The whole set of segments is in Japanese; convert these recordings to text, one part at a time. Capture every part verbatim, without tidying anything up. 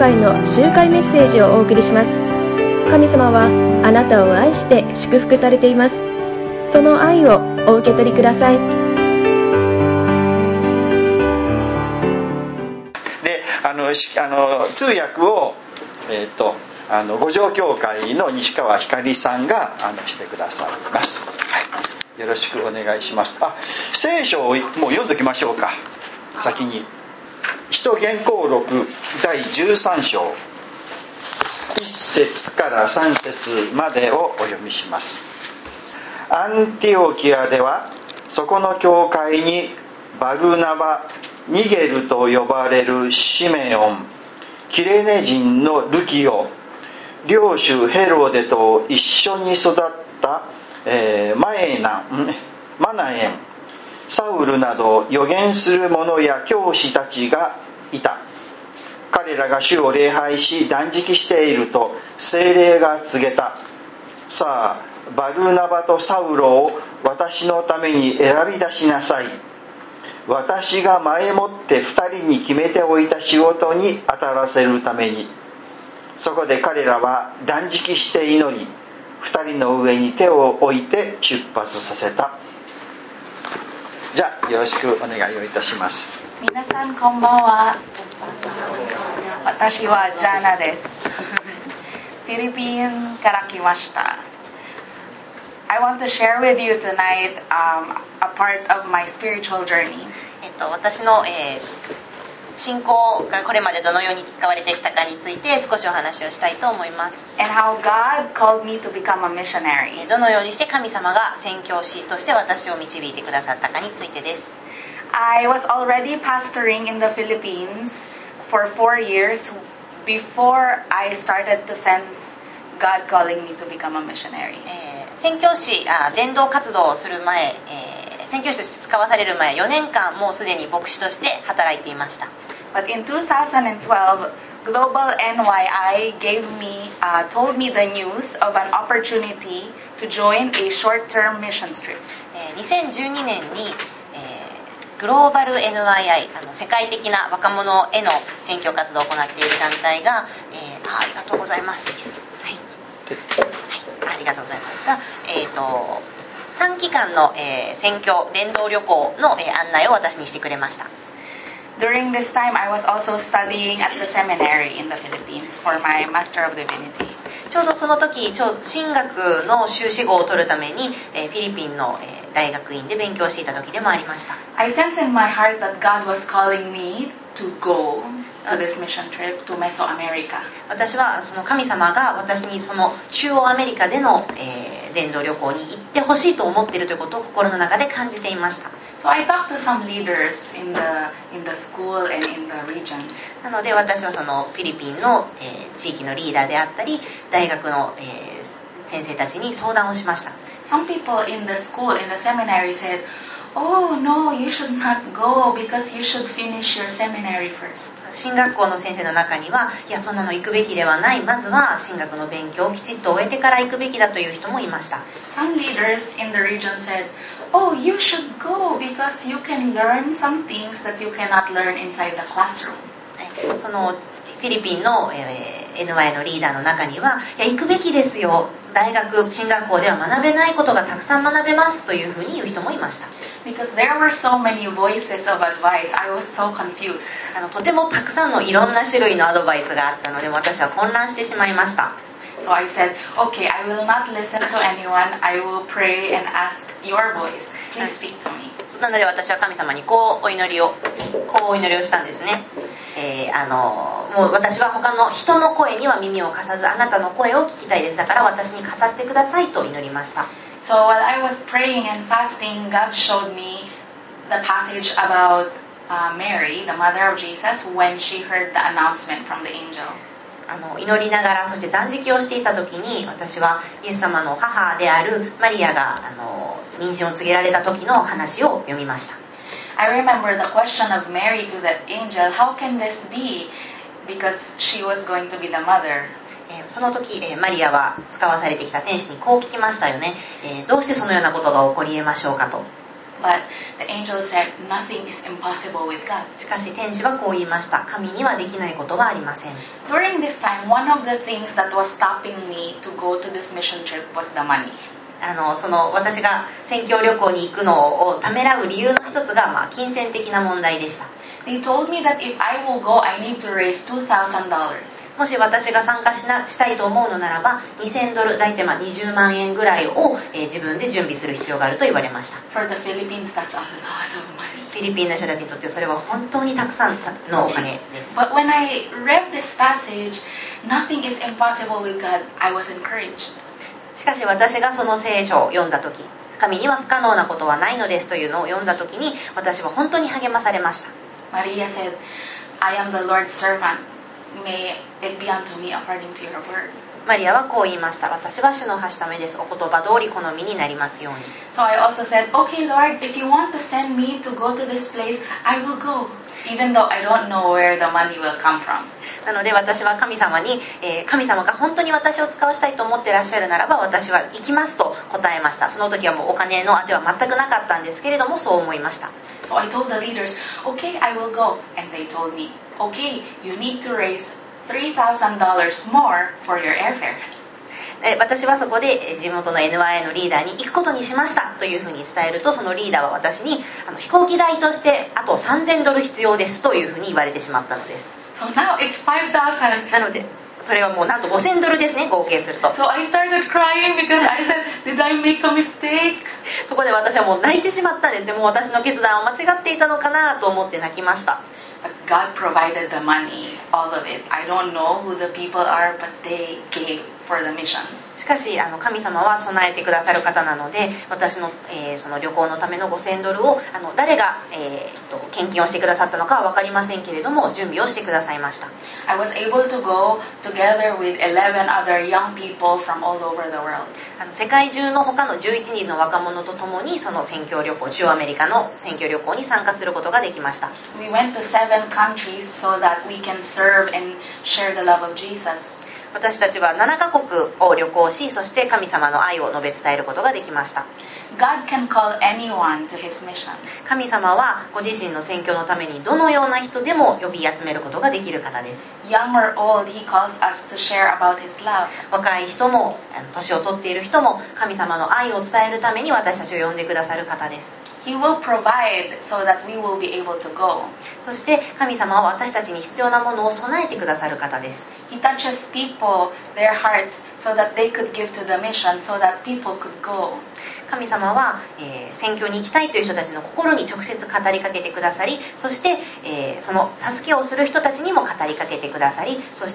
会の集会メッセージをお送りします。神様はあなたを愛して祝福されています。その愛をお受け取りください。 で、あの、あの通訳を、えーと、あの五条教会の西川ひかりさんがあのしてくださいます、はい、よろしくお願いします。あ、聖書をもう読んどきましょうか。先に使徒言行録だいじゅうさん章いっ節からさん節までをお読みします。アンティオキアではそこの教会にバルナバ、ニゲルと呼ばれるシメオン、キレネ人のルキオ、領主ヘロデと一緒に育った、えー、マエナマナエン、サウルなど預言する者や教師たちがいた。彼らが主を礼拝し断食していると聖霊が告げた。さあバルナバとサウロを私のために選び出しなさい。私が前もって二人に決めておいた仕事に当たらせるために。そこで彼らは断食して祈り、二人の上に手を置いて出発させた。じゃあよろしくお願いをいたします。 皆さんこんばんは。私はジャナです。フィリピンから来ました。I want to share with you tonight、um, a part of my spiritual journey。 えっと、私の、えー信仰がこれまでどのように使われてきたかについて少しお話をしたいと思います。 And how God called me to become a missionary。 どのようにして神様が宣教師として私を導いてくださったかについてです。 I was already pastoring in the Philippines for four years before I started to sense God calling me to become a missionary、 えー、宣教師あ伝道活動をする前、えー、宣教師として使わされる前よねんかんもうすでに牧師として働いていました。 But in twenty twelve, Global エヌワイアイ gave me, uh, told me the news of an opportunity to join a short-term mission trip. にせんじゅうにねんに、えー、グローバル エヌワイアイ あの世界的な若者への宣教活動を行っている団体が、えー、あ, ありがとうございます、はいはい、ありがとうございますが、えーと、短期間の、えー、宣教伝道旅行の、えー、案内を私にしてくれました。 During this time, I was also studying at the seminary in the Philippines for my Master of Divinity. ちょうどその時、ちょう神学の修士号を取るために、えー、フィリピンの、えー、大学院で勉強していた時でもありました。 I sensed in my heart that God was calling me to go to this mission trip to Mesoamerica. 私はその神様が私にその中央アメリカでの、えー、伝道旅行に行ってほしいと思っているということを心の中で感じていました。 So I talked to some leaders in the in the school and in the region. なので私はそのフィリピンの、えー、地域のリーダーであったり大学の、えー、先生たちに相談をしました。 Some people in the school, in the seminary said, "Oh no, you should not go because you should finish your seminary first." 神学校の先生の中にはいやそんなの行くべきではない、まずは神学の勉強をきちっと終えてから行くべきだという人もいました。 Some leaders in the region said,Oh, you should go because you can learn some things that you cannot learn inside the classroom. そのフィリピンの、えー、エヌワイ のリーダーの中にはいや行くべきですよ、大学進学校では学べないことがたくさん学べますというふうに言う人もいました。 Because there were so many voices of advice, I was so confused. あのとてもたくさんのいろんな種類のアドバイスがあったので私は混乱してしまいました。 So I said, okay, I will not listen to anyone. I will pray and ask your voice. Please speak to me. なので私は神様にこうお祈りをこうお祈りをしたんですね。えー、あのもう私は他の人の声には耳を貸さずあなたの声を聞きたいです。だから私に語ってくださいと祈りました。 So while I was praying and fasting, God showed me the passage about uh, Mary, the mother of Jesus, when she heard the announcement from the angel. あの祈りながらそして断食をしていた時に私はイエス様の母であるマリアがあの妊娠を告げられた時の話を読みました。 I remember the question of Mary to the angel, how can this be? Because she was going to be the mother. えー、その時、えー、マリアは使わされてきた天使にこう聞きましたよね、えー、どうしてそのようなことが起こり得ましょうかと。 But the angel said, nothing is impossible with God. しかし天使はこう言いました。神にはできないことはありません。 During this time, one of the things that was stopping me to go to this mission trip was the money. あのその私が宣教旅行に行くのをためらう理由の一つが、まあ、金銭的な問題でした。 They told me that if I will go, I need to raise two thousand dollars. もし私が参加しなしたいと思うのならばにせんドル、大体まあにじゅうまんえんぐらいを、えー、自分で準備する必要があると言われました。 For the Philippines, that's a lot of money. フィリピンの人たちにとってそれは本当にたくさんのお金です。 But when I read this passage, nothing is impossible with God, I was encouraged. しかし私がその聖書を読んだ時、神には不可能なことはないのですというのを読んだ時に私は本当に励まされました。 Maria said, I am the Lord's servant. May it be unto me according to your word. マリアはこう言いました。私は主のはしためです。お言葉通り好みになりますように。 So I also said, okay, Lord, if you want to send me to go to this place, I will go, even though I don't know where the money will come from. なので私は神様に、えー、神様が本当に私を使わしたいと思ってらっしゃるならば私は行きますと答えました。その時はもうお金の当ては全くなかったんですけれどもそう思いました。 So I told the leaders, okay, I will go. And they told me, okay, you need to raise three thousand dollars more for your airfare. 私はそこで地元の エヌワイアイ のリーダーに行くことにしましたというふうに伝えるとそのリーダーは私にあの飛行機代としてあとさんぜんドル必要ですというふうに言われてしまったのです。 So now it's five thousand. なのでそれはもうなんとごせんドルですね合計すると。 So I started crying because I said, did I make a mistake? そこで私はもう泣いてしまったんですね。もう私の決断を間違っていたのかなと思って泣きました。 But God provided the money, all of it. I don't know who the people are, but they gave for the mission. しかしあの神様は備えてくださる方なので私の、えー、その旅行のためのごせんドルをあの誰が、えー、と献金をしてくださったのかは分かりませんけれども準備をしてくださいました。 I was able to go together with eleven other young people from all over the world. あの世界中の他のじゅういちにんの若者と共にその宣教旅行中央アメリカの宣教旅行に参加することができました。 We went to seven countries so that we can serve and share the love of Jesus. 私たちはななカ国を旅行しそして神様の愛を述べ伝えることができました。 God can call anyone to his mission. 神様はご自身の宣教のためにどのような人でも呼び集めることができる方です。 Young or old, he calls us to share about his love. 若い人も年を取っている人も神様の愛を伝えるために私たちを呼んでくださる方です。 He will provide so that we will be able to go. そして神様は私たちに必要なものを備えてくださる方です。 He touches people, their hearts, so that they could give to the mission, so that people could go. 神様は、えー、宣教に行きたいという人たちの心に直接語りかけてくださりそして、えー、その助けをする人たちにも語りかけてくださりそして、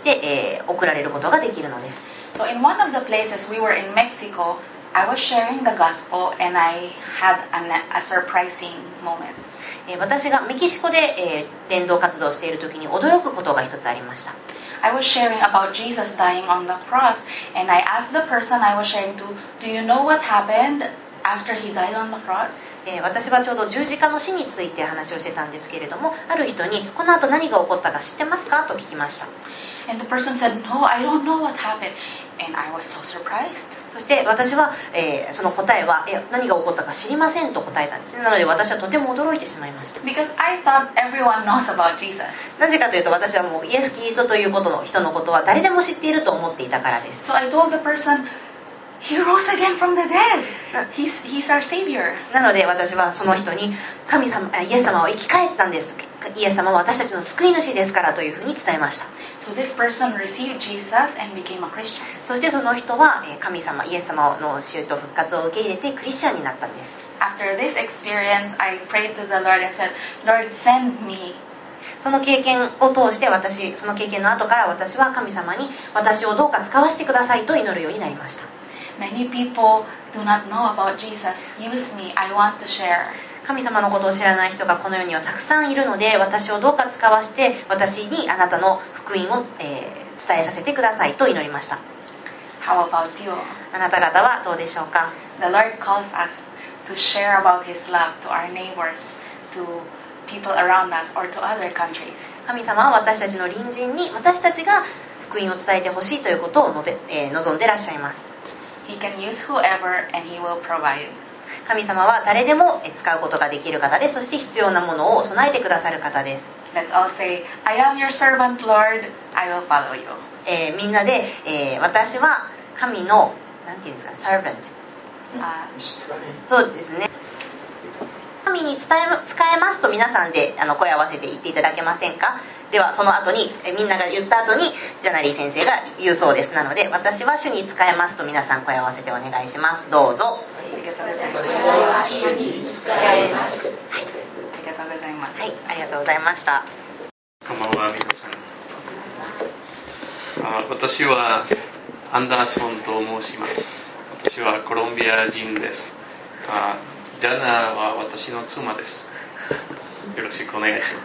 えー、送られることができるのです。 So in one of the places we were in Mexico, I was sharing the gospel and I had an, a surprising moment. 私がメキシコで、えー、伝道活動をしている時に驚くことが一つありました。 I was sharing about Jesus dying on the cross and I asked the person I was sharing to, do you know what happened after he died on the cross? えー、私はちょうど十字架の死について話をしてたんですけれどもある人にこの後何が起こったか知ってますかと聞きました。 And the person said, no, I don't know what happened. And I was so surprised. そして私は、えー、その答えはえ何が起こったか知りませんと答えたんですね。なので私はとても驚いてしまいました。 Because I thought everyone knows about Jesus. なぜかというと私はもうイエス・キリストということの人のことは誰でも知っていると思っていたからです。 So I told the person, he rose again from the dead. He's, he's our savior. なので私はその人に神様イエス様は生き返ったんです。イエス様は私たちの救い主ですからというふうに伝えました。 So this person received Jesus and became a Christian. そしてその人は神様イエス様の死と復活を受け入れてクリスチャンになったんです。 After this experience, I prayed to the Lord and said, Lord, send me. その経験を通して私その経験の後から私は神様に私をどうか使わせてくださいと祈るようになりました。 Many people do not know about Jesus. Use me. I want to share. 神様のことを知らない人がこの世にはたくさんいるので私をどうか使わして私にあなたの福音を、えー、伝えさせてくださいと祈りました。 How about you? あなた方はどうでしょうか。 The Lord calls us to share about His love to our neighbors, to people around us, or to other countries. 神様は私たちの隣人に私たちが福音を伝えてほしいということを述べ、えー、望んでいらっしゃいます。 He can use whoever and He will provide. 神様は誰でも使うことができる方で、そして必要なものを備えてくださる方です。 Let's all say, I am your servant, Lord. I will follow you. えー、みんなで、えー、私は神のなんていうんですか、サーバント、あ、そうですね、神に伝え使えますと皆さんであの声合わせて言っていただけませんか。ではその後にえみんなが言った後にジャナリー先生が言うそうです。なので、私は主に使えますと皆さん声合わせてお願いします。どうぞ。 ありがとうございます。はい、ありがとうございます。 はい、ありがとうございました。 こんばんは、皆さん。あ、私はアンダーソンと申します。私はコロンビア人です。あ、ジャナは私の妻です。よろしくお願いします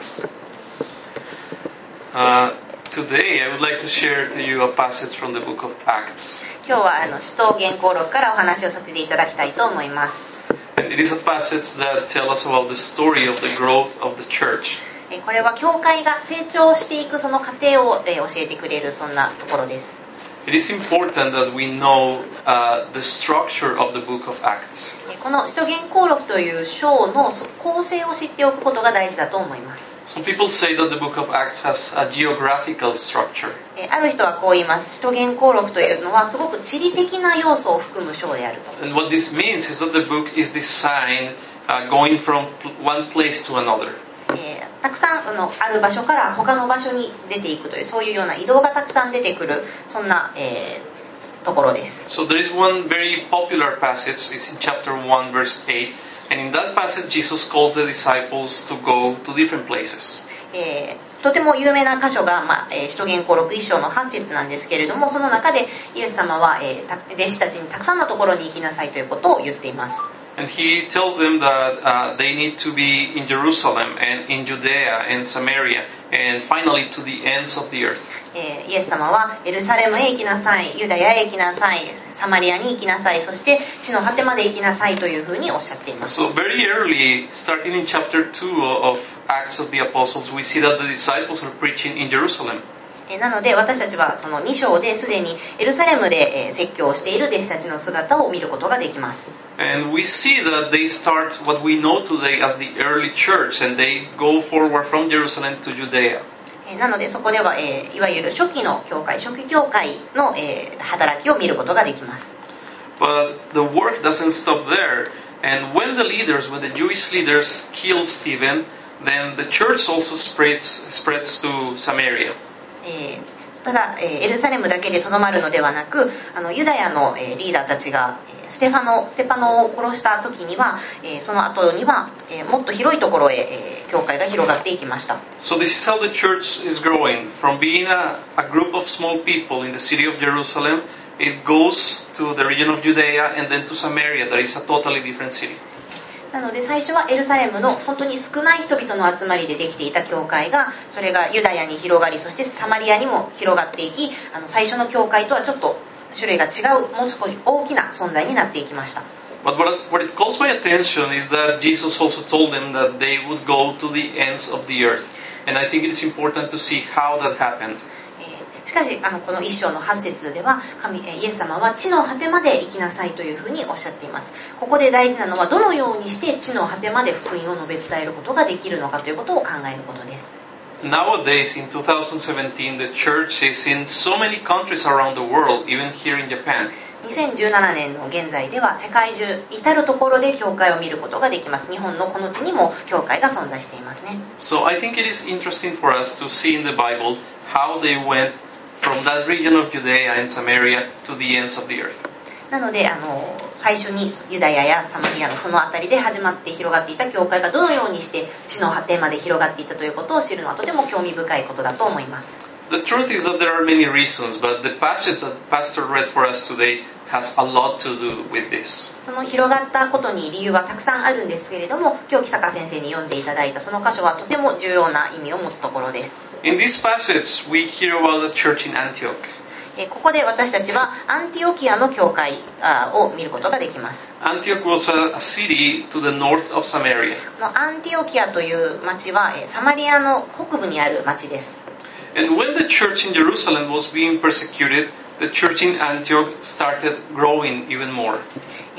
。Uh, today I would like to share to you a passage from the book of Acts. 今日はあの使徒言行録からお話をさせていただきたいと思います。 And it is a passage that tells us about the story of the growth of the church. これは教会が成長していくその過程を教えてくれるそんなところです。 It is important that we know uh, the structure of the book of Acts. この使徒言行録という章の構成を知っておくことが大事だと思います。 Some people say that the book of Acts has a geographical structure. ある人はこう言います。使徒言行録というのはすごく地理的な要素を含む章であると。 And what this means is that the book is designed uh, going from one place to another. えー、たくさんあのある場所から他の場所に出ていくという、そういうような移動がたくさん出てくる、そんな、えー、ところです。 So there is one very popular passage. It's in chapter one, verse eight. And in that passage, Jesus calls the disciples to go to different places. えー、とても有名な箇所が、まあえー、使徒言行録いっ章のはち節なんですけれども、その中でイエス様は、えー、弟子たちにたくさんのところに行きなさいということを言っています。 And he tells them that uh, they need to be in Jerusalem and in Judea and Samaria and finally to the ends of the earth. えー、イエス様はエルサレムへ行きなさい、ユダヤへ行きなさい、サマリアに行きなさい、そして地の果てまで行きなさいというふうにおっしゃっています。 So very early, starting in chapter two of Acts of the Apostles, we see that the disciples are preaching in Jerusalem. なので私たちはそのに章ですでにエルサレムで説教をしている弟子たちの姿を見ることができます。 And we see that they start what we know today as the early church, and they go forward from Jerusalem to Judea. なのでそこでは、えー、いわゆる初期の教会、初期教会の、えー、働きを見ることができます。 But the work doesn't stop there. And when the leaders, when the Jewish leaders kill Stephen, then the church also spreads, spreads to Samaria. えー、ただ、えー、エルサレムだけでとどまるのではなく、あのユダヤの、えー、リーダーたちが、えー、ステファノ、ステパノを殺した時には、えー、その後には、えー、もっと広いところへ、えー、教会が広がっていきました。 So this is how the church is growing. From being a, a group of small people in the city of Jerusalem, it goes to the region of Judea and then to Samaria. That is a totally different city. なので最初はエルサレムの本当に少ない人々の集まりでできていた教会が、それがユダヤに広がり、そしてサマリアにも広がっていき、あの最初の教会とはちょっと種類が違う、もう少し大きな存在になっていきました。 But what, what it calls my attention is that Jesus also told them that they would go to the ends of the earth. And I think it is important to see how that happened. しかしあのこの一章のはち節では神イエス様は地の果てまで行きなさいというふうにおっしゃっています。ここで大事なのはどのようにして地の果てまで福音を述べ伝えることができるのかということを考えることです。 Nowadays, in twenty seventeen, the church is in so many countries around the world, even here in Japan. にせんじゅうななねんの現在では世界中至るところで教会を見ることができます。日本のこの地にも教会が存在していますね。 So I think it is interesting for us to see in the Bible how they went from that region of Judea and Samaria to the ends of the earth. なのであの最初にユダヤやサマリアのその辺りで始まって広がっていた教会がどのようにして地の果てまで広がっていったということを知るのはとても興味深いことだと思います。 The truth is that there are many reasons, but the passage that Pastor read for us today has a lot to do with this. その広がったことに理由はたくさんあるんですけれども、今日木坂先生に読んでいただいたその箇所はとても重要な意味を持つところです。 In this passage, we hear about the church in Antioch. ここで私たちはアンティオキアの教会を見ることができます。 Antioch was a, a city to the north of Samaria. アンティオキアという町はサマリアの北部にある町です。 And when the church in Jerusalem was being persecuted, the church in Antioch started growing even more.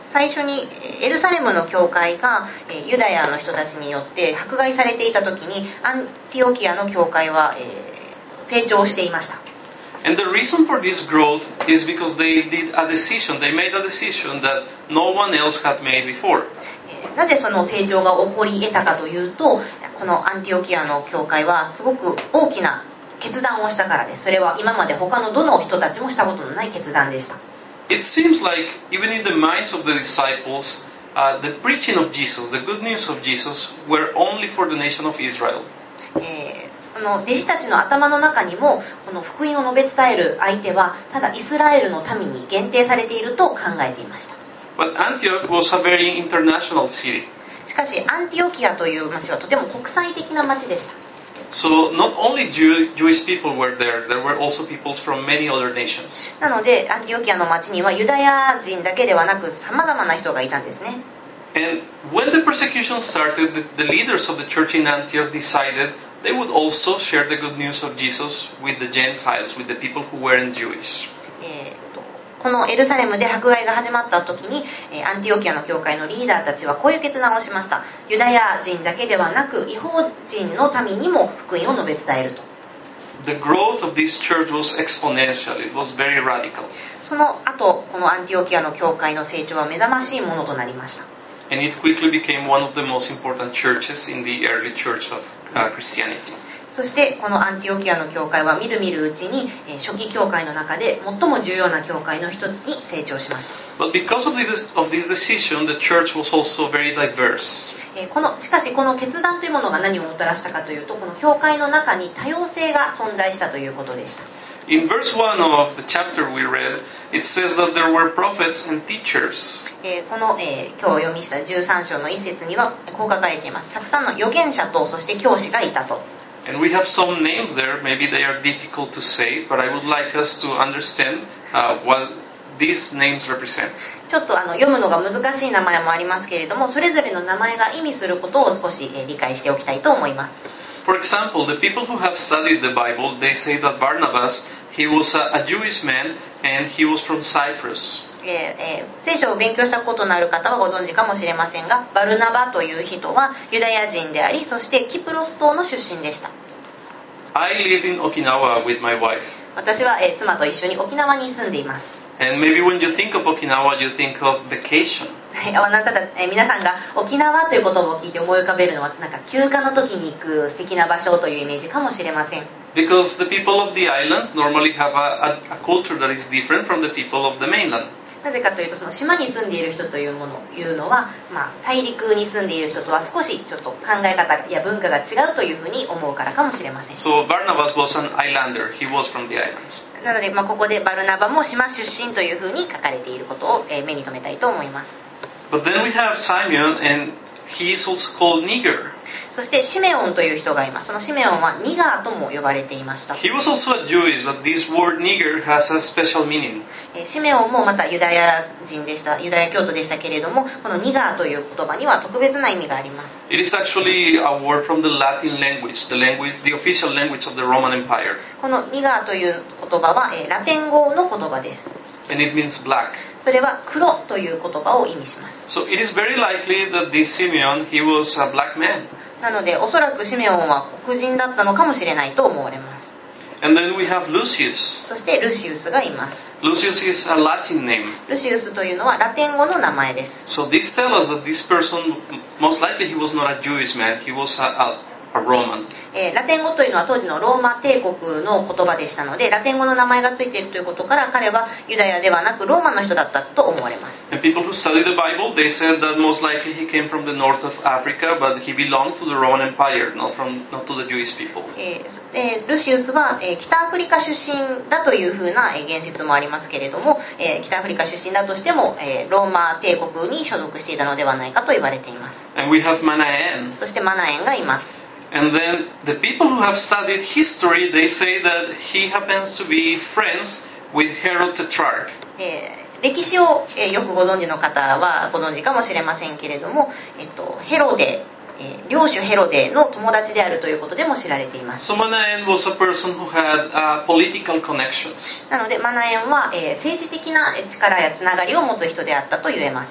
最初にエルサレムの教会がユダヤの人たちによって迫害されていた時に、アンティオキアの教会は成長していました。 And the reason for this growth is because they did a decision, they made a decision that no one else had made before. なぜその成長が起こり得たかというと、このアンティオキアの教会はすごく大きな決断をしたからです。それは今まで他のどの人たちもしたことのない決断でした。 It seems like even in the minds of the disciples, uh, the preaching of Jesus, the good news of Jesus, were only for the nation of Israel. えーこの弟子たちの頭の中にも、この福音を述べ伝える相手はただイスラエルの民に限定されていると考えていました。 But Antioch was a very international city. しかしアンティオキアという町はとても国際的な町でした。 So not only Jew, Jewish people were there, there were also people from many other nations. なのでアンティオキアの町にはユダヤ人だけではなくさまざまな人がいたんですね。 And when the persecution started, the, the leaders of the church in Antioch decided they would also share the good news of Jesus with the Gentiles, with the people who weren't Jewish. えーとこのエルサレムで迫害が始まった時に、えー、アンティオキアの教会のリーダーたちはこういう決断をしました。ユダヤ人だけではなく異邦人の民にも福音を述べ伝えると。 The growth of this church was exponential. It was very radical. その後、このアンティオキアの教会の成長は目覚ましいものとなりました。 And it quickly became one of the most important churches in the early church of uh, Christianity. そしてこのアンティオキアの教会はみるみるうちに、えー、初期教会の中で最も重要な教会の一つに成長しました。 But because of this, of this decision, the church was also very diverse. えー、このしかしこの決断というものが何をもたらしたかというと、この教会の中に多様性が存在したということでした。 In verse one of the chapter we read, it says that there were prophets and teachers. えー、この、えー、今日読みしたじゅうさん章の一節にはこう書かれています。たくさんの預言者とそして教師がいたと。 And we have some names there. Maybe they are difficult to say, but I would like us to understand uh, what these names represent. ちょっとあの読むのが難しい名前もありますけれども、それぞれの名前が意味することを少し、えー、理解しておきたいと思います。 For example, the people who have studied the Bible, they say that Barnabas, he was a, a Jewish man and he was from Cyprus. えーえー、聖書を勉強したことのある方はご存知かもしれませんが、バルナバという人はユダヤ人であり、そしてキプロス島の出身でした。 I live in Okinawa with my wife. 私は、えー、妻と一緒に沖縄に住んでいます。 And maybe when you think of Okinawa, you think of vacation. あなただ、えー、皆さんが沖縄という言葉を聞いて思い浮かべるのはなんか休暇の時に行く素敵な場所というイメージかもしれません。 Because the people of the islands normally have a, a, a culture that is different from the people of the mainland. なぜかというと、その島に住んでいる人というものいうのは、まあ、大陸に住んでいる人とは少しちょっと考え方や文化が違うというふうに思うからかもしれません。 So Barnabas was an islander. He was from the islands. なので、まあ、ここでバルナバも島出身というふうに書かれていることを、えー、目に留めたいと思います。 But then we have Simeon, and he is also called Niger. そしてシメオンという人がいます。そのシメオンはニガーとも呼ばれていました。 He was also a Jewish, but this word Niger has a special meaning. シメオンもまたユダヤ人でした。ユダヤ教徒でしたけれども、このニガーという言葉には特別な意味があります。 It is actually a word from the Latin language, the language, the official language of the Roman Empire. このニガーという言葉はラテン語の言葉です。 And it means black. それは黒という言葉を意味します。 So it is very likely that this Simeon, he was a black man. なのでおそらくシメオンは黒人だったのかもしれないと思われます。 And then we have Lucius. そしてルシウスがいます。 Lucius is a Latin name. ルシウスというのはラテン語の名前です。 So this tells us that this person, most likely he was not a Jewish man, he was a, a, a Roman. えー、ラテン語というのは当時のローマ帝国の言葉でしたので、ラテン語の名前がついているということから、彼はユダヤではなくローマの人だったと思われます。 And people who study the Bible, they said that most likely he came from the north of Africa, but he belonged to the Roman Empire, not from not to the Jewish people. えーえー、ルシウスは、えー、北アフリカ出身だというふうな、えー、言説もありますけれども、えー、北アフリカ出身だとしても、えー、ローマ帝国に所属していたのではないかと言われています。 And we have Manaen. そしてマナエンがいます。 And then the people who have studied history, they say that he happens to be friends with Herod Tetrarch. えー、歴史を、えー、よくご存知の方はご存知かもしれませんけれども、えっと、ヘロデ、えー、領主ヘロデの友達であるということでも知られています。 So Manaen was a person who had uh, political connections. なのでマナエンは、えー、政治的な力やつながりを持つ人であったと言えます。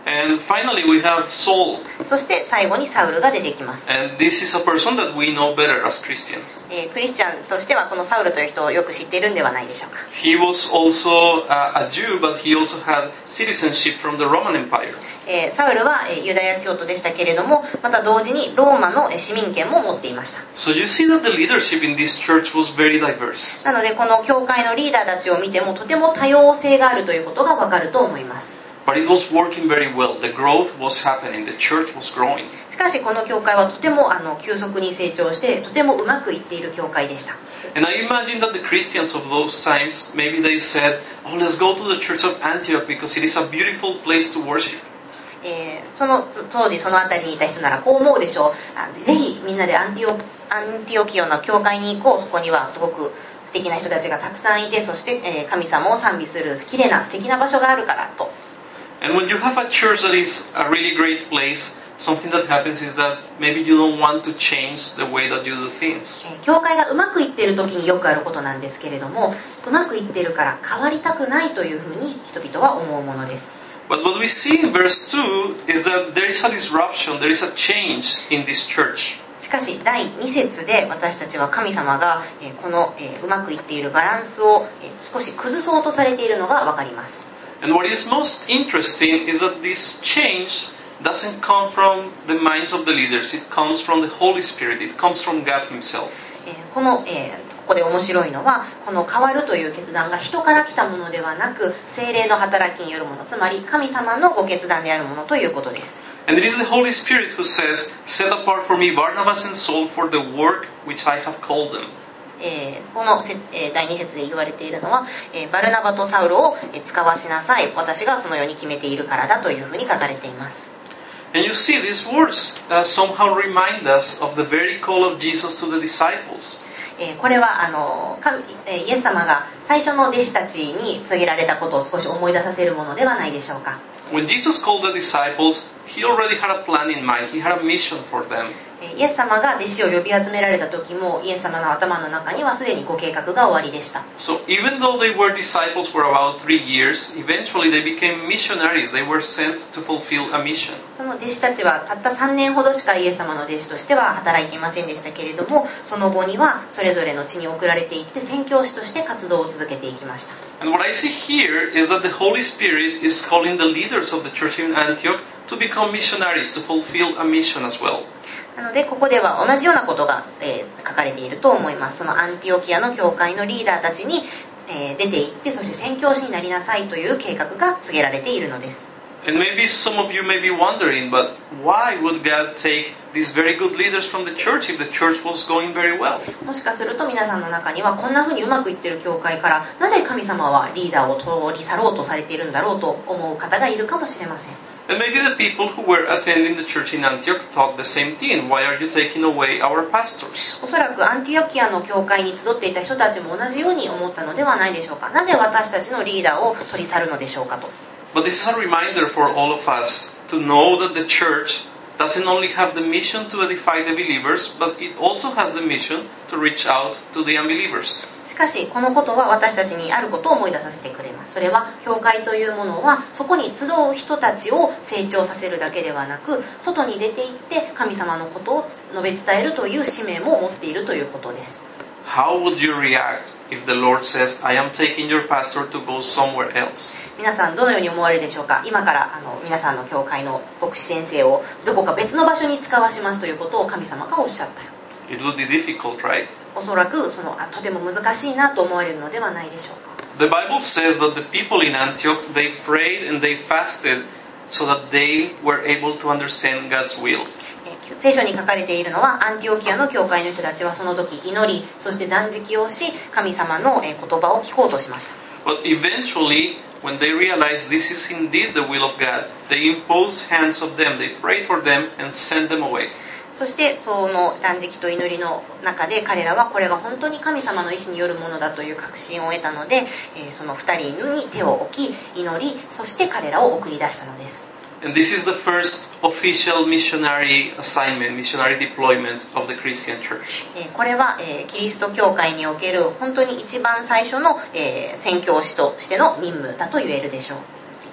And finally we have Saul. そして最後にサウルが出てきます。 And this is a person that we know better as Christians. えークリスチャンとしてはこのサウルという人をよく知っているんではないでしょうか。 He was also a, a Jew, but he also had citizenship from the Roman Empire. えーサウルはえーユダヤ教徒でしたけれども、また同時にローマのえー市民権も持っていました。 So you see that the leadership in this church was very diverse. なのでこの教会のリーダーたちを見てもとても多様性があるということがわかると思います。 But it was working very well. The growth was happening. The church was growing. しかしこの教会はとてもあの急速に成長してとてもうまくいっている教会でした。 And I imagine that the Christians of those times, maybe they said, oh, let's go to the church of Antioch because it is a beautiful place to worship. えーその当時その辺りにいた人ならこう思うでしょう。あぜひみんなでアンティオアンティオキオの教会に行こう。そこにはすごく素敵な人たちがたくさんいて、そして、えー神様を賛美する綺麗な素敵な場所があるからと。 And when you have a church that is a really great place, something that happens is that maybe you don't want to change the way that you do things. えー教会がうまくいっている時によくあることなんですけれども、うまくいっているから変わりたくないというふうに人々は思うものです。 But what we see in verse two is that there is a disruption, there is a change in this church. しかしだいに節で私たちは神様がえーこのえーうまくいっているバランスをえー少し崩そうとされているのがわかります。 And what is most interesting is that this change doesn't come from the minds of the leaders. It comes from the Holy Spirit. It comes from God Himself. えーこの、えーここで面白いのはこの変わるという決断が人から来たものではなく聖霊の働きによるもの、つまり神様のご決断であるものということです。 And it is the Holy Spirit who says, set apart for me Barnabas and Saul for the work which I have called them. えーこのせ、えーだいに節で言われているのは、えーバルナバとサウルをえー使わしなさい、私がそのように決めているからだというふうに書かれています。 And you see, these words uh, somehow remind us of the very call of Jesus to the disciples. えーこれはあの神えーイエス様が最初の弟子たちに告げられたことを少し思い出させるものではないでしょうか。 When Jesus called the disciples, He already had a plan in mind. He had a mission for them. えーイエス様が弟子を呼び集められた時もイエス様の頭の中にはすでにご計画が終わりでした。 So even though they were disciples for about three years, eventually they became missionaries. They were sent to fulfill a mission. その弟子たちはたったさんねんほどしかイエス様の弟子としては働いていませんでしたけれども、その後にはそれぞれの地に送られていって宣教師として活動を続けていきました。 And what I see here is that the Holy Spirit is calling the leaders of the church in Antioch to become missionaries, to fulfill a mission as well. なのでここでは同じようなことが、えー書かれていると思います。そのアンティオキアの教会のリーダーたちに、えー出て行ってそして宣教師になりなさいという計画が告げられているのです。 And maybe some of you may be wondering, but why would God take these very good leaders from the church if the church was going very well? もしかすると皆さんの中にはこんな風にうまくいっている教会からなぜ神様はリーダーを通り去ろうとされているんだろうと思う方がいるかもしれません。 And maybe the people who were attending the church in Antioch thought the same thing. Why are you taking away our pastors? おそらくアンティオキアの教会に集っていた人たちも同じように思ったのではないでしょうか。なぜ私たちのリーダーを取り去るのでしょうかと。 But this is a reminder for all of us to know that the church doesn't only have the mission to edify the believers, but it also has the mission to reach out to the unbelievers. しかしこのことは私たちにあることを思い出させてくれます。それは教会というものはそこに集う人たちを成長させるだけではなく、外に出て行って神様のことを述べ伝えるという使命も持っているということです。 How would you react if the Lord says, I am taking your pastor to go somewhere else? 皆さんどのように思われるでしょうか。今からあの皆さんの教会の牧師先生をどこか別の場所に使わしますということを神様がおっしゃったよ。 It would be difficult, right? おそらくそのあとても難しいなと思われるのではないでしょうか。 The Bible says that the people in Antioch, they prayed and they fasted so that they were able to understand God's will. えー聖書に書かれているのはアンティオキアの教会の人たちはその時祈り、そして断食をし神様のえー言葉を聞こうとしました。 But eventually, when they realized this is indeed the will of God, they imposed hands of them, they prayed for them and sent them away. そしてその断食と祈りの中で彼らはこれが本当に神様の意志によるものだという確信を得たので、えーそのふたりに手を置き祈り、そして彼らを送り出したのです。 And this is the first official missionary assignment, missionary deployment of the Christian church. えーこれは、えーキリスト教会における本当に一番最初の、えー宣教師としての任務だと言えるでしょう。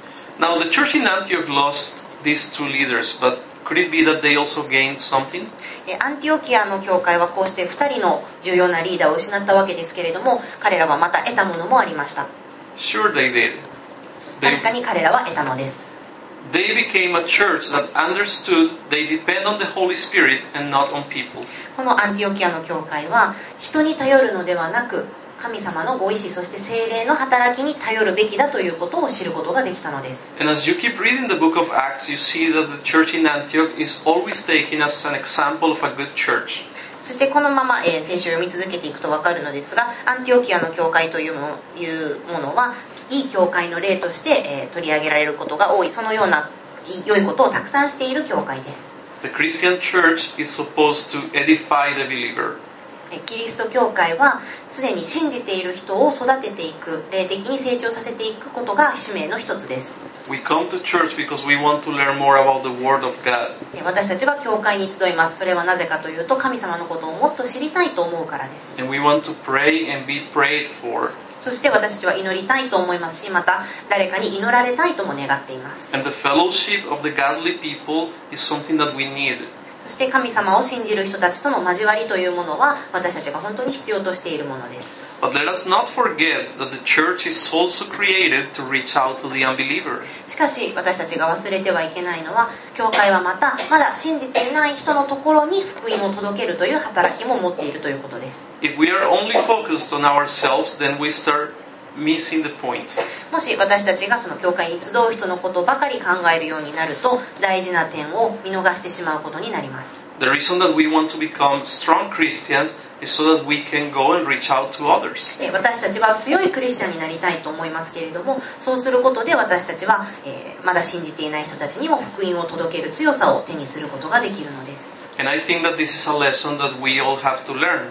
Now the church in Antioch lost these two leaders, but could it be that they also gained something? アンティオキアの教会はこうしてふたりの重要なリーダーを失ったわけですけれども、彼らはまた得たものもありました。 Sure they did. They, 確かに彼らは得たのです。 they became a church that understood they depend on the Holy Spirit and not on people. このアンティオキアの教会は人に頼るのではなく、神様のご意志、そして聖霊の働きに頼るべきだということを知ることができたのです。 And as you keep reading the book of Acts, you see that the church in Antioch is always taken as an example of a good church. そしてこのまま、えー、聖書を読み続けていくと分かるのですが、アンティオキアの教会というもの、いうものはいい教会の例として、えー、取り上げられることが多い、そのような良いことをたくさんしている教会です。 The Christian church is supposed to edify the believer. キリスト教会はすでに信じている人を育てていく、霊的に成長させていくことが使命の一つです。 We come to church because we want to learn more about the Word of God. 私たちは教会に集います。それはなぜかというと、神様のことをもっと知りたいと思うからです。 And we want to pray and be prayed for. そして私たちは祈りたいと思いますし、また誰かに祈られたいとも願っています。 And the fellowship of the godly people is something that we need. そして神様を信じる人たちとの交わりというものは私たちが本当に必要としているものです。 But let us not forget that the church is also created to reach out to the unbeliever. しかし私たちが忘れてはいけないのは、教会はまたまだ信じていない人のところに福音を届けるという働きも持っているということです。 If we are only focused on ourselves, then we start missing the point. もし私たちがその教会に集う人のことばかり考えるようになると、大事な点を見逃してしまうことになります。 The reason that we want to become strong Christians is so that we can go and reach out to others. 私たちは強いクリスチャンになりたいと思いますけれども、そうすることで私たちは、えー、まだ信じていない人たちにも福音を届ける強さを手にすることができるのです。 And I think that this is a lesson that we all have to learn.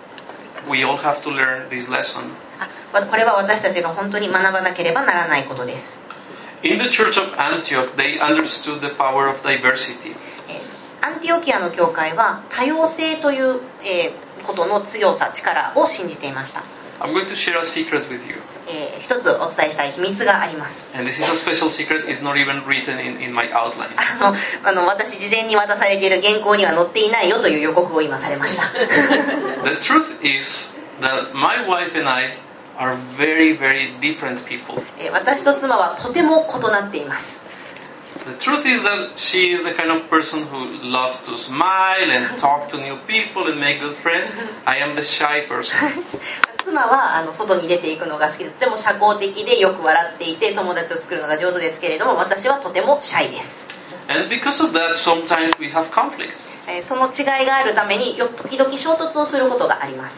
We all have to learn this lesson. これは私たちが本当に学ばなければならないことです。 In the church of Antioch, they understood the power of diversity. アンティオキアの教会は多様性という、えー、ことの強さ、力を信じていました。 I'm going to share a secret with you. えー、一つお伝えしたい秘密があります。 And this is a special secret. It's not even written in, in my outline. あのあの私事前に渡されている原稿には載っていないよという予告を今されました。 The truth is that my wife and I are very, very different people. 私と妻はとても異なっています。 The truth is that she is the kind of person who loves to smile and talk to new people and make good friends. I am the shy person. 妻はあの外に出ていくのが好きで、とても社交的でよく笑っていて友達を作るのが上手ですけれども、私はとてもシャイです。 And because of that, sometimes we have conflict. その違いがあるために時々衝突をすることがあります。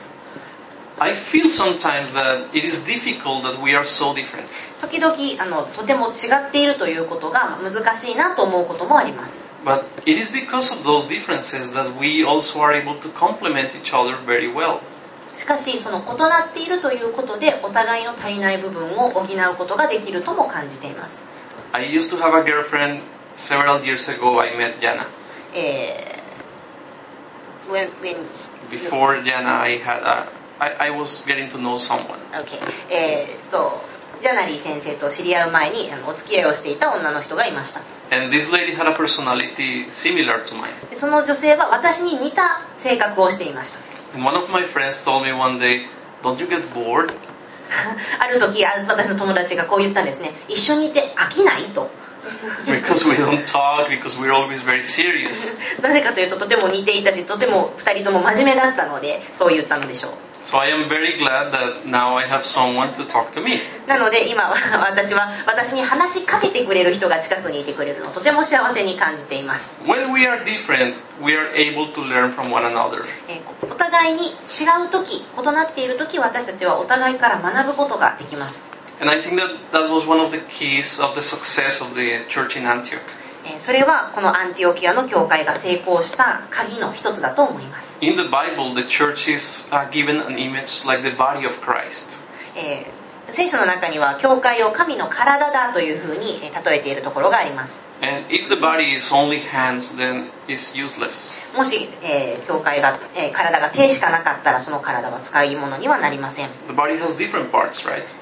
I feel sometimes that it is difficult that we are so different. 時々あのとても違っているということが難しいなと思うこともあります。 But it is because of those differences that we also are able to complement each other very well. しかしその異なっているということでお互いの足りない部分を補うことができるとも感じています。 I used to have a girlfriend several years ago. I met Jana. えー、when, when Before Jana, I had a I, I was getting to know someone. Okay. えー、とジャナリー先生と知り合う前にあのお付き合いをしていた女の人がいました。 And this lady had a personality similar to mine. でその女性は私に似た性格をしていました。 And one of my friends told me one day, "Don't you get bored?" ある時私の友達がこう言ったんですね。一緒にいて飽きないと。 Because we don't talk, because we're always very serious. なぜかというととても似ていたし、とてもふたりとも真面目だったのでそう言ったのでしょう。 So I am very glad that now I have someone to talk to me. なので今私は私に話しかけてくれる人が近くにいてくれるのをとても幸せに感じています。 When we are different, we are able to learn from one another. えー、お互いに違う時、異なっている時、私たちはお互いから学ぶことができます。 And I think that that was one of the keys of the success of the church in Antioch. それはこのアンティオキアの教会が成功した鍵の一つだと思います。 In the Bible, the church is uh, given an image like the body of Christ. えー、聖書の中には教会を神の体だというふうに例えているところがあります。 And if the body is only hands, then it's useless. もし、えー、教会が、えー、体が手しかなかったらその体は使い物にはなりません。 The body has different parts, right?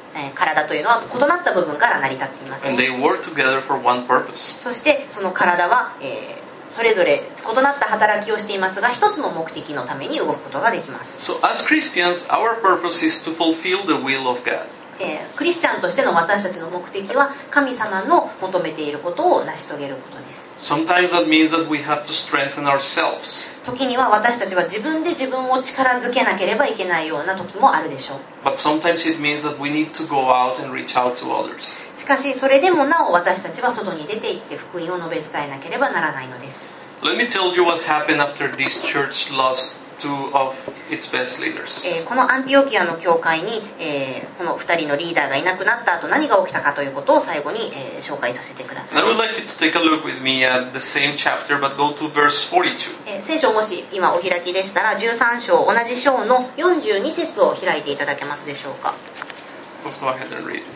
えー、体というのは異なった部分から成り立っています、ね、 And they work together for one purpose. そしてその体は、えー、それぞれ異なった働きをしていますが、一つの目的のために動くことができます。 So as Christians, our purpose is to fulfill the will of God. えー、クリスチャンとしての私たちの目的は神様の求めていることを成し遂げることです。 Sometimes that means that we have to strengthen ourselves. 時には私たちは自分で自分を力づけなければいけないような時もあるでしょう。 But sometimes it means that we need to go out and reach out to others. しかしそれでもなお私たちは外に出て行って福音を述べ伝えなければならないのです。 Let me tell you what happened after this church lost two of its best leaders. えー、このアンティオキアの教会に、えー、このふたりのリーダーがいなくなった後何が起きたかということを最後に、えー、紹介させてください。 And I would like you to take a look with me at the same chapter, but go to verse forty-two. えー、聖書もし今お開きでしたらじゅうさん章同じ章のよんじゅうに節を開いていただけますでしょうか。 Let's go ahead and read it.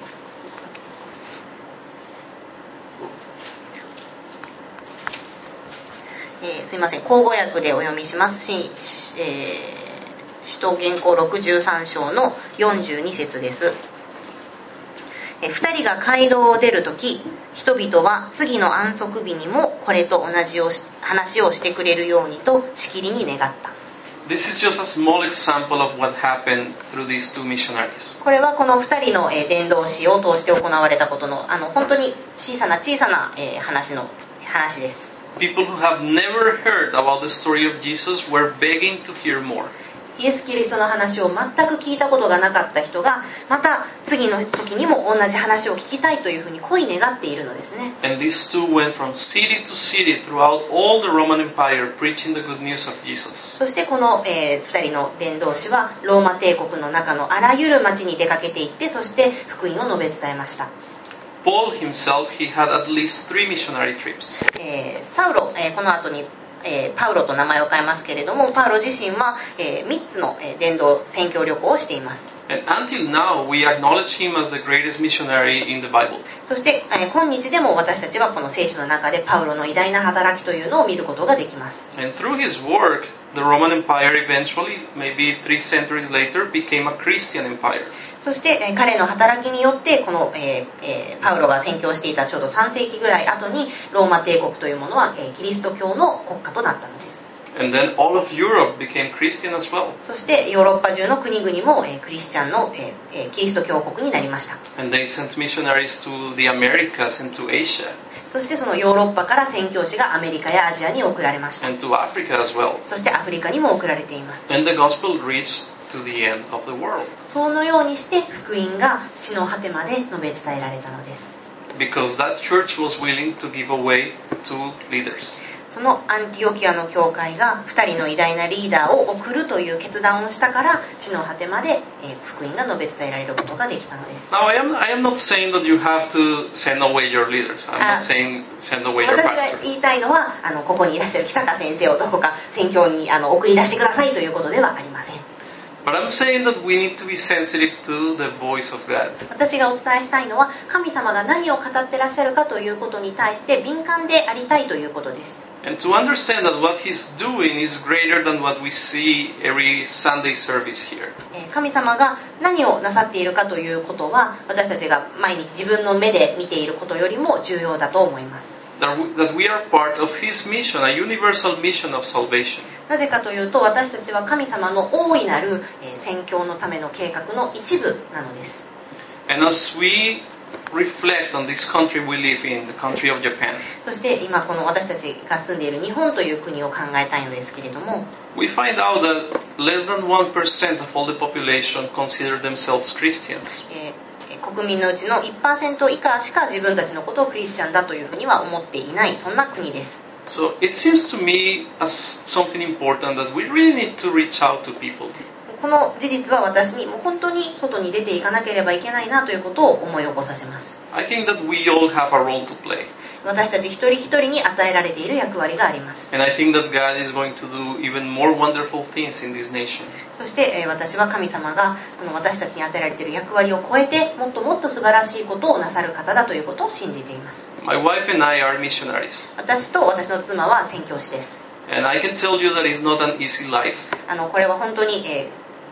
えー、すいません、口語訳でお読みします。し、えー、使徒原稿ろくじゅうさん章のよんじゅうに節です。えー、ふたりが街道を出るとき、人々は次の安息日にもこれと同じをし話をしてくれるようにとしきりに願った。 This is just a small example of what happened through these two missionaries. これはこのふたりの、えー、伝道師を通して行われたことの、あの本当に小さな小さな、えー、話の話です。 People who have never heard about the story of Jesus were begging to hear more. イエス・キリストの話を全く聞いたことがなかった人がまた次の時にも同じ話を聞きたいというふうに恋願っているのですね。 And these two went from city to city throughout all the Roman Empire preaching the good news of Jesus. そしてこの、えー、ふたりの伝道師はローマ帝国の中のあらゆる町に出かけていって、そして福音を述べ伝えました。 Paul himself, he had at least three missionary trips. えー、サウロ、えー、この後にえー、パウロと名前を変えますけれども、パウロ自身は、えー、みっつの、えー、伝道宣教旅行をしています。 And until now, we acknowledge him as the greatest missionary in the Bible. そして、えー、今日でも私たちはこの聖書の中でパウロの偉大な働きというのを見ることができます。 And through his work, the Roman Empire eventually, maybe three centuries later, became a Christian empire. そして、えー、彼の働きによってこの、えーえー、パウロが宣教していたちょうどさん世紀ぐらい後にローマ帝国というものは、えー、キリスト教の国家となったのです。 And then all of Europe became Christian as well. そしてヨーロッパ中の国々も、えー、クリスチャンの、えー、キリスト教国になりました。 And they sent missionaries to the Americas and to Asia. そしてそのヨーロッパから宣教師がアメリカやアジアに送られました。 And to Africa as well. そしてアフリカにも送られています。 And the gospel reached to the end of the world. そのようにして福音が地の果てまで述べ伝えられたのです。 Because that church was willing to give away two leaders. そのアンティオキアの教会がふたりの偉大なリーダーを送るという決断をしたから地の果てまで、えー、福音が述べ伝えられることができたのです。 Now I am, I am not saying that you have to send away your leaders. I'm not saying send away your 私 pastor. が言いたいのはあのここにいらっしゃる木坂先生をどこか宣教にあの送り出してくださいということではありません。 But I'm saying that we need to be sensitive to the voice of God. 私がお伝えしたいのは神様が何を語ってらっしゃるかということに対して敏感でありたいということです。 And to understand that what He's doing is greater than what we see every Sunday service here. 神様が何をなさっているかということは私たちが毎日自分の目で見ていることよりも重要だと思います。 That we are part of His mission, a universal mission of salvation. なぜかというと私たちは神様の大いなる宣教のための計画の一部なのです。 And as we reflect on this country we live in, the country of Japan, そして今この私たちが住んでいる日本という国を考えたいのですけれども、 we find out that less than one percent of all the population consider themselves Christians. えー国民のうちの いちパーセント 以下しか自分たちのことをクリスチャンだというふうには思っていない、そんな国です。 So it seems to me as something important that we really need to reach out to people. この事実は私にもう本当に外に出ていかなければいけないなということを思い起こさせます。 I think that we all have a role to play. 私たち一人一人に与えられている役割があります。 And I think that God is going to do even more wonderful things in this nation. そして、えー、私は神様がこの私たちに与えられている役割を超えてもっともっと素晴らしいことをなさる方だということを信じています。 My wife and I are missionaries. 私と私の妻は宣教師です。 And I can tell you that it's not an easy life. あのこれは本当に、えー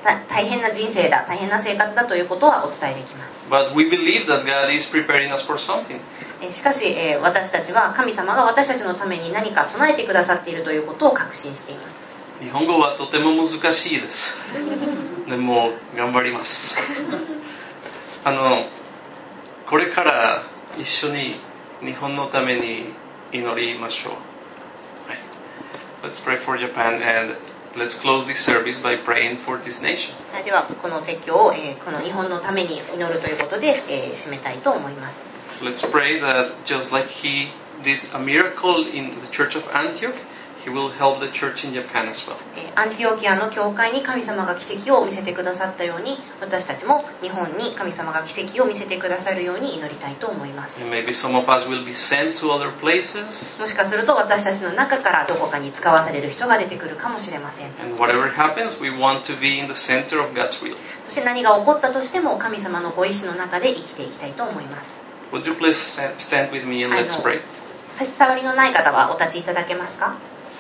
大変な人生だ、大変な生活だということはお伝えできます。 But we believe that God is preparing us for something. しかし、えー、私たちは神様が私たちのために何か備えてくださっているということを確信しています。 日本語はとても難しいです。でも頑張ります。あのこれから一緒に日本のために祈りましょう。はい。Let's pray for Japan and let's close this service by praying for this nation. ではこの説教を、えー、この日本のために祈るということで、えー、締めたいと思います。 Let's pray that just like He did a miracle in the church of Antioch, He will help the church in Japan as well. アンティオキアの教会に神様が奇跡を見せてくださったように、私たちも日本に神様が奇跡を見せてくださるように祈りたいと思います。 And maybe some of us will be sent to other places. もしかすると私たちの中からどこかに使わされる人が出てくるかもしれません。 And whatever happens, we want to be in the center of God's will. そして何が起こったとしても神様のご意志の中で生きていきたいと思います。 Would you please stand with me and let's pray? 差し障りのない方はお立ちいただけますか。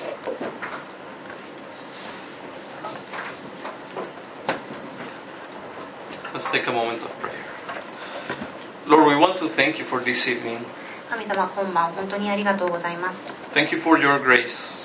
Let's take a moment of prayer. Lord, we want to thank you for this evening. 神様、今晩本当にありがとうございます。 Thank you for your grace.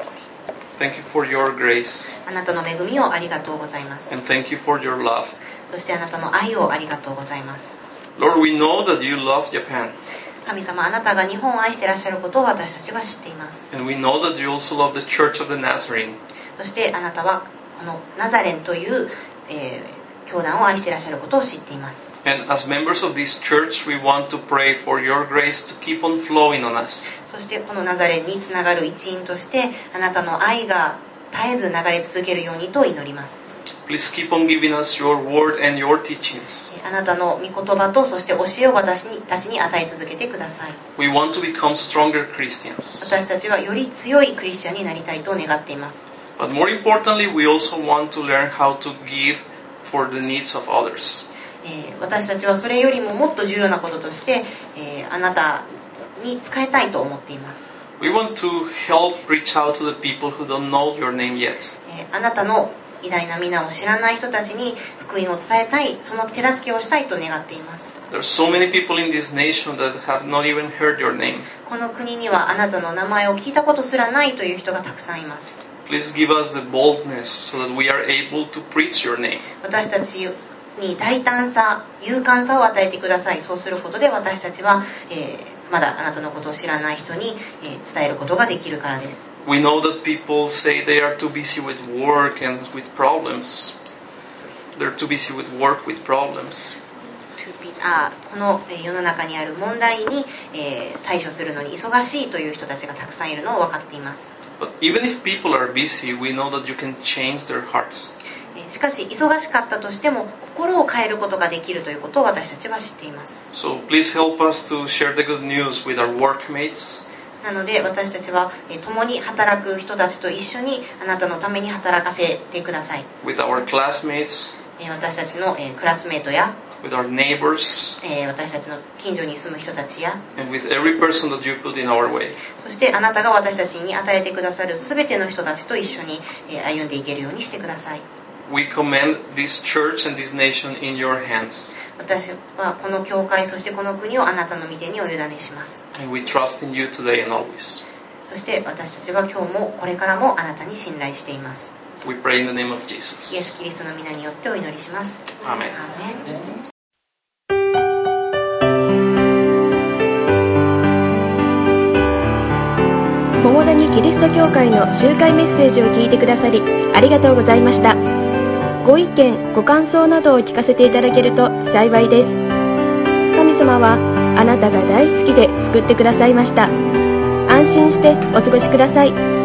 Thank you for your grace. あなたの恵みをありがとうございます。 And thank you for your love. そしてあなたの愛をありがとうございます。 Lord, we know that you love Japan. 神様、あなたが日本を愛していらっしゃることを私たちは知っています。 And we know that you also love the Church of the Nazarene. そしてあなたはこのナザレンという、えー教団を愛していらっしゃることを知っています。 And as members of this church, we want to pray for your grace to keep on flowing on us. そしてこのナザレンにつながる一員としてあなたの愛が絶えず流れ続けるようにと祈ります。 Please keep on giving us your word and your teachings. あなたの御言葉とそして教えを私たちに与え続けてください。 We want to become stronger Christians. 私たちはより強いクリスチャンになりたいと願っています。 But more importantly, we also want to learn how to give for the needs of others. えー、私たちはそれよりももっと重要なこととして、えー、あなたに仕えたいと思っています。 We want to help reach out to the people who don't know your name yet. えー、あなたの偉大な皆を知らない人たちに福音を伝えたい、その手助けをしたいと願っています。 There are so many people in this nation that have not even heard your name. この国にはあなたの名前を聞いたことすらないという人がたくさんいます。 Please give us the boldness so that we are able to preach your name. 私たちに大胆さ、勇敢さを与えてください。そうすることで私たちは、えー、まだあなたのことを知らない人に、えー、伝えることができるからです。 We know that people say they are too busy with work and with problems. They're too busy with work with problems. あこの世の中にある問題に、えー、対処するのに忙しいという人たちがたくさんいるのを分かっています。 But even if people are busy, we know that you can change their hearts. しかし忙しかったとしても心を変えることができるということを私たちは知っています。 So please help us to share the good news with our workmates. なので私たちは共に働く人たちと一緒にあなたのために働かせてください。 With our classmates. 私たちのクラスメートや With our neighbors. 私たちの近所に住む人たちや And with every person that you put in our way. そしてあなたが私たちに与えてくださるすべての人たちと一緒に歩んでいけるようにしてください。 We commend this church and this nation in your hands. 私はこの教会そしてこの国をあなたの御手にお委ねします。 And we trust in you today and always. そして私たちは今日もこれからもあなたに信頼しています。 We pray in the name of イエ Jesus. ス・キリストの皆によってお祈りします。 アーメン。 アーメン。 桃谷キリスト教会の集会メッセージを聞いてくださりありがとうございました。ご意見ご感想などを聞かせていただけると幸いです。神様はあなたが大好きで救ってくださいました。安心してお過ごしください。